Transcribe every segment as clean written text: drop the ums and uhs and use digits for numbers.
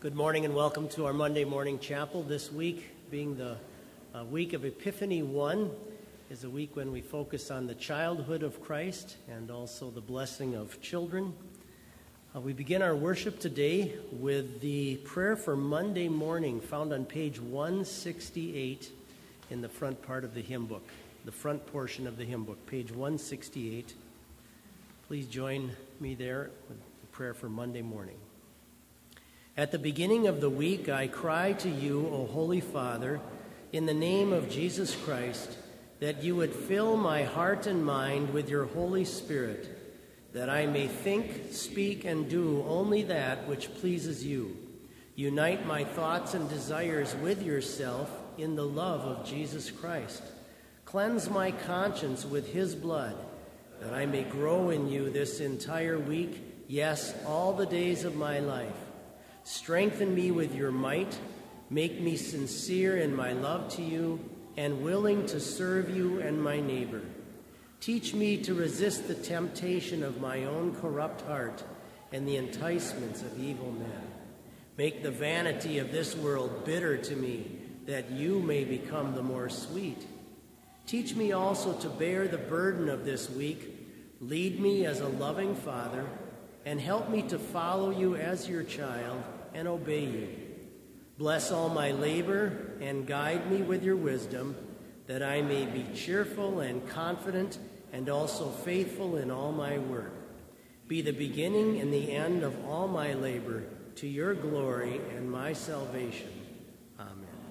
Good morning and welcome to our Monday morning chapel. This week, being the week of Epiphany 1, is a week when we focus on the childhood of Christ and also the blessing of children. We begin our worship today with the prayer for Monday morning found on page 168 in the front part of the hymn book, the front portion of the hymn book, page 168. Please join me there with the prayer for Monday morning. At the beginning of the week, I cry to you, O Holy Father, in the name of Jesus Christ, that you would fill my heart and mind with your Holy Spirit, that I may think, speak, and do only that which pleases you. Unite my thoughts and desires with yourself in the love of Jesus Christ. Cleanse my conscience with his blood, that I may grow in you this entire week, yes, all the days of my life. Strengthen me with your might, make me sincere in my love to you, and willing to serve you and my neighbor. Teach me to resist the temptation of my own corrupt heart and the enticements of evil men. Make the vanity of this world bitter to me, that you may become the more sweet. Teach me also to bear the burden of this week. Lead me as a loving father, and help me to follow you as your child and obey you. Bless all my labor and guide me with your wisdom, that I may be cheerful and confident and also faithful in all my work. Be the beginning and the end of all my labor, to your glory and my salvation. Amen.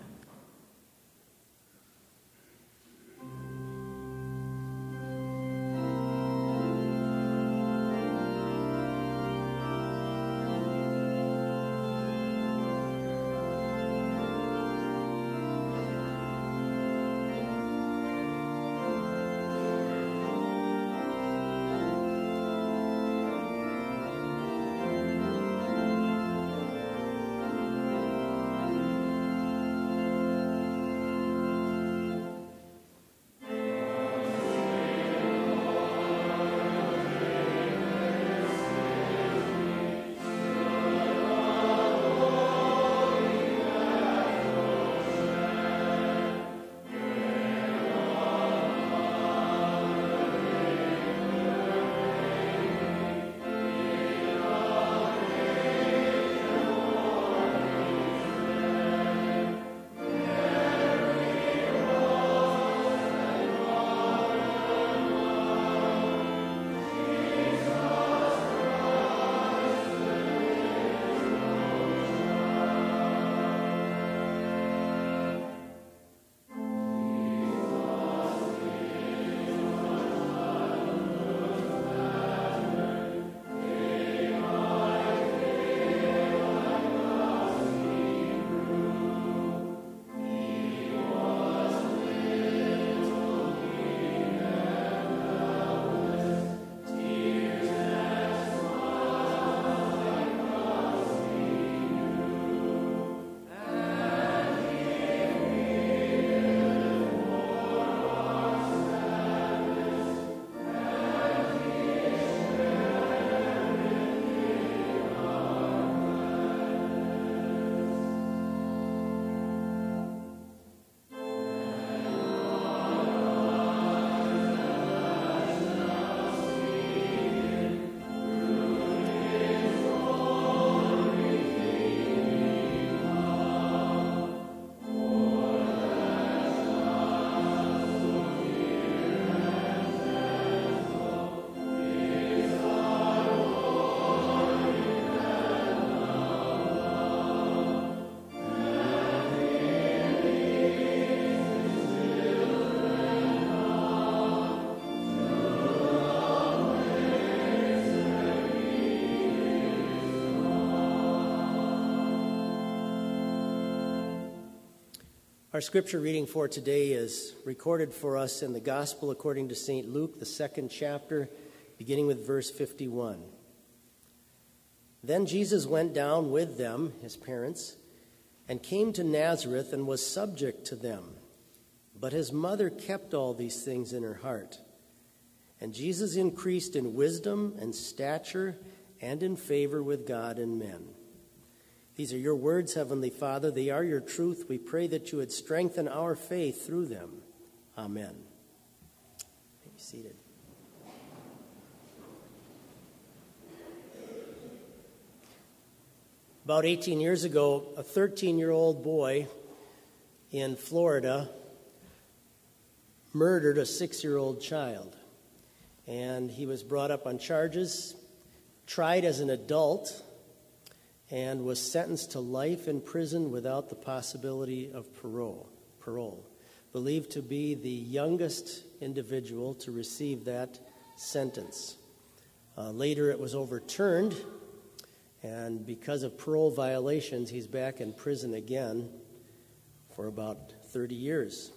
Our scripture reading for today is recorded for us in the Gospel according to St. Luke, the 2nd chapter, beginning with verse 51. Then Jesus went down with them, his parents, and came to Nazareth and was subject to them. But his mother kept all these things in her heart. And Jesus increased in wisdom and stature and in favor with God and men. These are your words, Heavenly Father. They are your truth. We pray that you would strengthen our faith through them. Amen. Be seated. About 18 years ago, a 13-year-old boy in Florida murdered a 6-year-old child. And he was brought up on charges, tried as an adult, and was sentenced to life in prison without the possibility of parole. Believed to be the youngest individual to receive that sentence. Later it was overturned, and because of parole violations, he's back in prison again for about 30 years.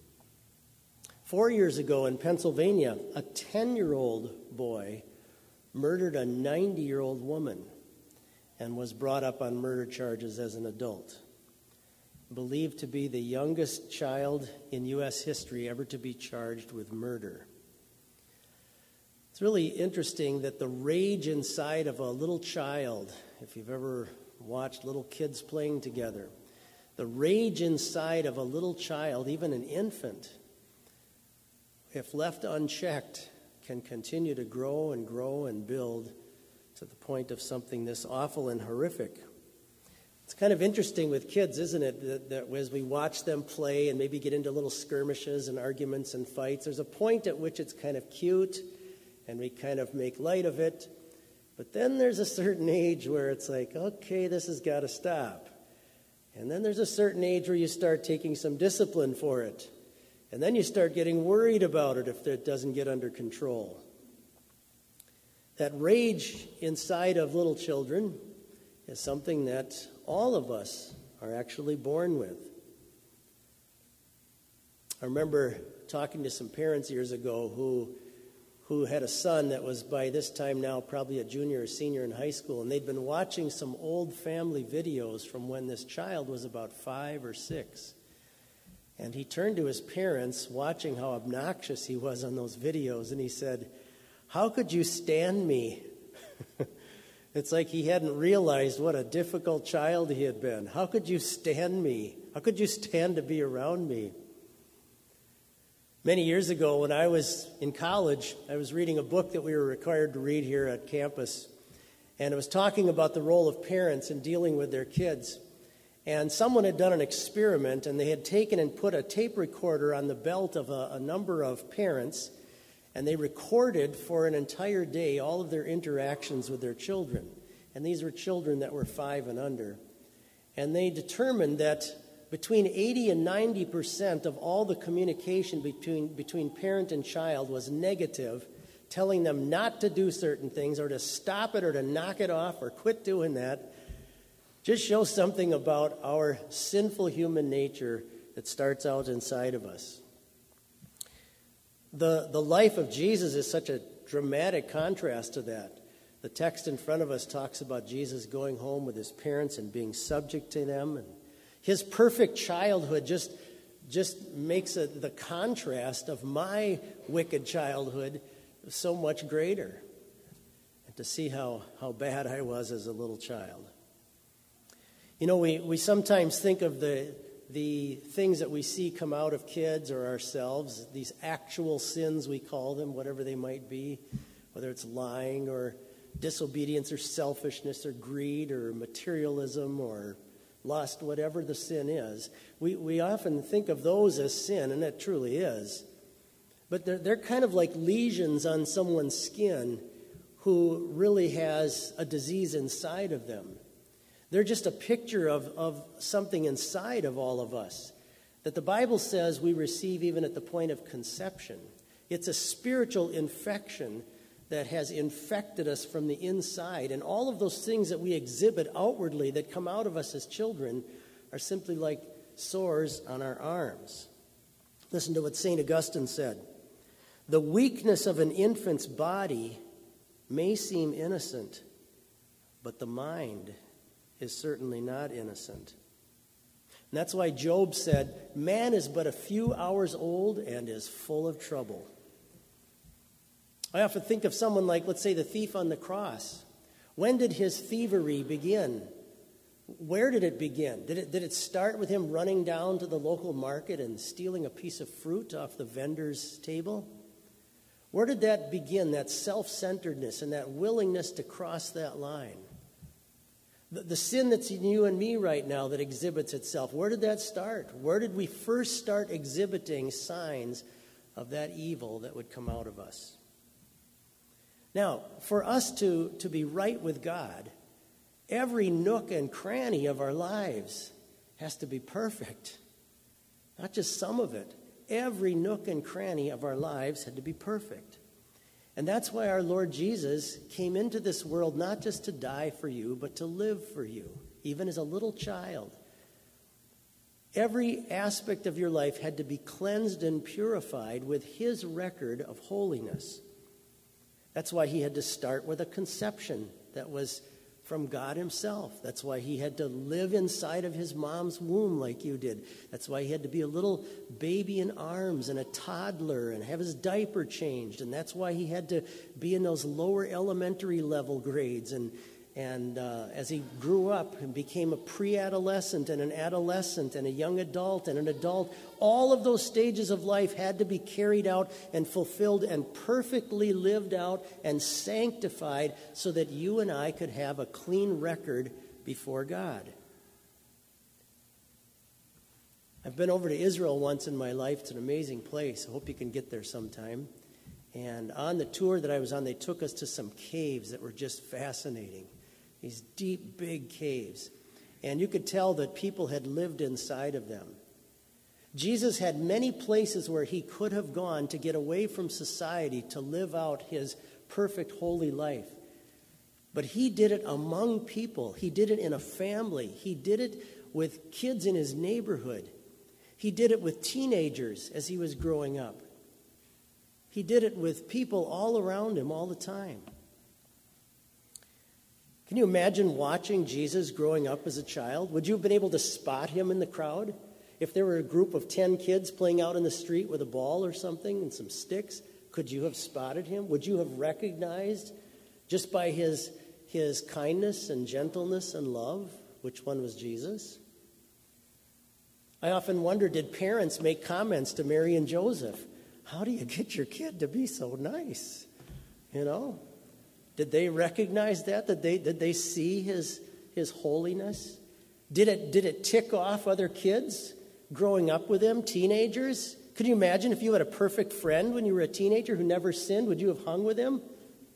4 years ago in Pennsylvania, a 10-year-old boy murdered a 90-year-old woman and was brought up on murder charges as an adult. Believed to be the youngest child in U.S. history ever to be charged with murder. It's really interesting that the rage inside of a little child, if you've ever watched little kids playing together, the rage inside of a little child, even an infant, if left unchecked, can continue to grow and grow and build to the point of something this awful and horrific. It's kind of interesting with kids, isn't it, that as we watch them play and maybe get into little skirmishes and arguments and fights, there's a point at which it's kind of cute and we kind of make light of it. But then there's a certain age where it's like, okay, this has got to stop. And then there's a certain age where you start taking some discipline for it. And then you start getting worried about it if it doesn't get under control. That rage inside of little children is something that all of us are actually born with. I remember talking to some parents years ago who had a son that was by this time now probably a junior or senior in high school, and they'd been watching some old family videos from when this child was about 5 or 6. And he turned to his parents, watching how obnoxious he was on those videos, and he said, "How could you stand me?" It's like he hadn't realized what a difficult child he had been. How could you stand me? How could you stand to be around me? Many years ago, when I was in college, I was reading a book that we were required to read here at campus, and it was talking about the role of parents in dealing with their kids. And someone had done an experiment, and they had taken and put a tape recorder on the belt of a number of parents, and they recorded for an entire day all of their interactions with their children. And these were children that were 5 and under. And they determined that between 80 and 90% of all the communication between parent and child was negative, telling them not to do certain things or to stop it or to knock it off or quit doing that. Just shows something about our sinful human nature that starts out inside of us. The life of Jesus is such a dramatic contrast to that. The text in front of us talks about Jesus going home with his parents and being subject to them. And his perfect childhood just makes the contrast of my wicked childhood so much greater. And to see how bad I was as a little child. You know, we sometimes think of the things that we see come out of kids or ourselves, these actual sins we call them, whatever they might be, whether it's lying or disobedience or selfishness or greed or materialism or lust, whatever the sin is. We often think of those as sin, and it truly is. But they're kind of like lesions on someone's skin who really has a disease inside of them. They're just a picture of something inside of all of us that the Bible says we receive even at the point of conception. It's a spiritual infection that has infected us from the inside. And all of those things that we exhibit outwardly that come out of us as children are simply like sores on our arms. Listen to what St. Augustine said. The weakness of an infant's body may seem innocent, but the mind is certainly not innocent. And that's why Job said, man is but a few hours old and is full of trouble. I often think of someone like, let's say, the thief on the cross. When did his thievery begin? Where did it begin? Did it start with him running down to the local market and stealing a piece of fruit off the vendor's table? Where did that begin, that self-centeredness and that willingness to cross that line? The sin that's in you and me right now that exhibits itself, where did that start? Where did we first start exhibiting signs of that evil that would come out of us? Now, for us to be right with God, every nook and cranny of our lives has to be perfect. Not just some of it. Every nook and cranny of our lives had to be perfect. And that's why our Lord Jesus came into this world not just to die for you, but to live for you, even as a little child. Every aspect of your life had to be cleansed and purified with his record of holiness. That's why he had to start with a conception that was from God himself. That's why he had to live inside of his mom's womb like you did. That's why he had to be a little baby in arms and a toddler and have his diaper changed. And that's why he had to be in those lower elementary level grades. And as he grew up and became a pre-adolescent and an adolescent and a young adult and an adult, all of those stages of life had to be carried out and fulfilled and perfectly lived out and sanctified so that you and I could have a clean record before God. I've been over to Israel once in my life. It's an amazing place. I hope you can get there sometime. And on the tour that I was on, they took us to some caves that were just fascinating. These deep, big caves. And you could tell that people had lived inside of them. Jesus had many places where he could have gone to get away from society to live out his perfect, holy life. But he did it among people. He did it in a family. He did it with kids in his neighborhood. He did it with teenagers as he was growing up. He did it with people all around him all the time. Can you imagine watching Jesus growing up as a child? Would you have been able to spot him in the crowd? If there were a group of 10 kids playing out in the street with a ball or something and some sticks, could you have spotted him? Would you have recognized, just by his kindness and gentleness and love, which one was Jesus? I often wonder, did parents make comments to Mary and Joseph? How do you get your kid to be so nice? You know? Did they recognize that? Did they see his holiness? Did it tick off other kids growing up with him, teenagers? Could you imagine if you had a perfect friend when you were a teenager who never sinned? Would you have hung with him?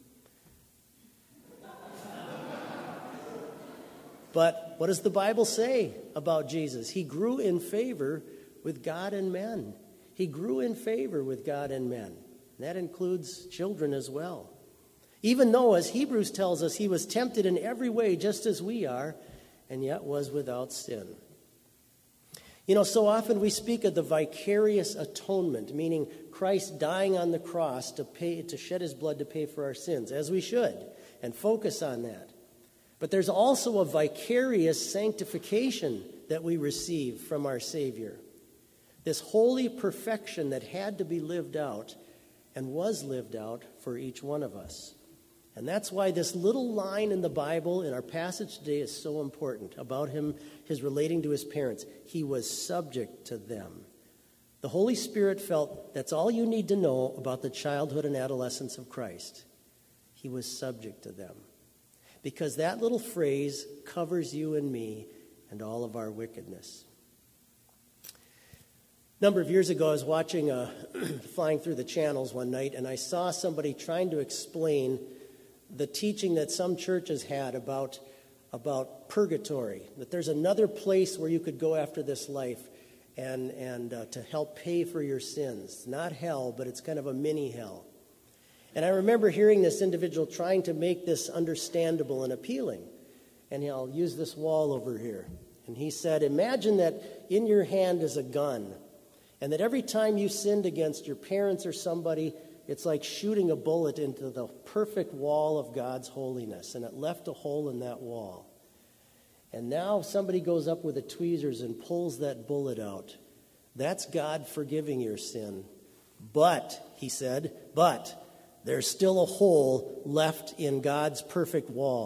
But what does the Bible say about Jesus? He grew in favor with God and men. He grew in favor with God and men. And that includes children as well. Even though, as Hebrews tells us, he was tempted in every way just as we are, and yet was without sin. You know, so often we speak of the vicarious atonement, meaning Christ dying on the cross to shed his blood to pay for our sins, as we should, and focus on that. But there's also a vicarious sanctification that we receive from our Savior. This holy perfection that had to be lived out and was lived out for each one of us. And that's why this little line in the Bible in our passage today is so important about him, his relating to his parents. He was subject to them. The Holy Spirit felt that's all you need to know about the childhood and adolescence of Christ. He was subject to them. Because that little phrase covers you and me and all of our wickedness. A number of years ago, I was watching Flying Through the Channels one night, and I saw somebody trying to explain the teaching that some churches had about purgatory, that there's another place where you could go after this life and to help pay for your sins. Not hell, but it's kind of a mini hell. And I remember hearing this individual trying to make this understandable and appealing. And I'll use this wall over here. And he said, imagine that in your hand is a gun, and that every time you sinned against your parents or somebody, it's like shooting a bullet into the perfect wall of God's holiness, and it left a hole in that wall. And now somebody goes up with the tweezers and pulls that bullet out. That's God forgiving your sin. But, he said, there's still a hole left in God's perfect wall.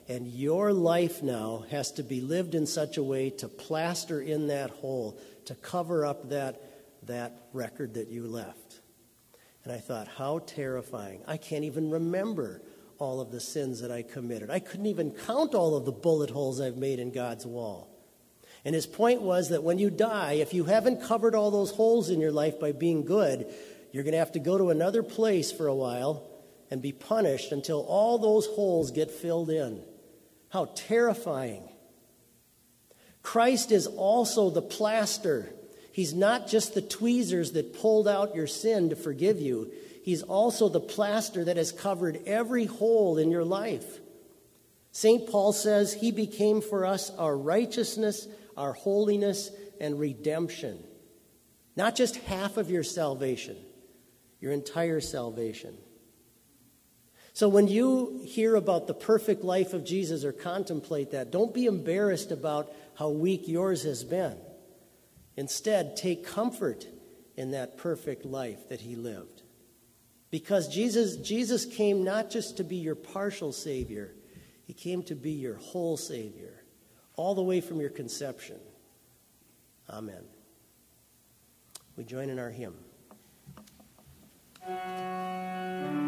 And your life now has to be lived in such a way to plaster in that hole, to cover up that record that you left. And I thought, how terrifying. I can't even remember all of the sins that I committed. I couldn't even count all of the bullet holes I've made in God's wall. And his point was that when you die, if you haven't covered all those holes in your life by being good, you're going to have to go to another place for a while and be punished until all those holes get filled in. How terrifying. Christ is also the plaster. He's not just the tweezers that pulled out your sin to forgive you. He's also the plaster that has covered every hole in your life. St. Paul says he became for us our righteousness, our holiness, and redemption. Not just half of your salvation, your entire salvation. So when you hear about the perfect life of Jesus or contemplate that, don't be embarrassed about how weak yours has been. Instead, take comfort in that perfect life that he lived. Because Jesus came not just to be your partial Savior, he came to be your whole Savior, all the way from your conception. Amen. We join in our hymn.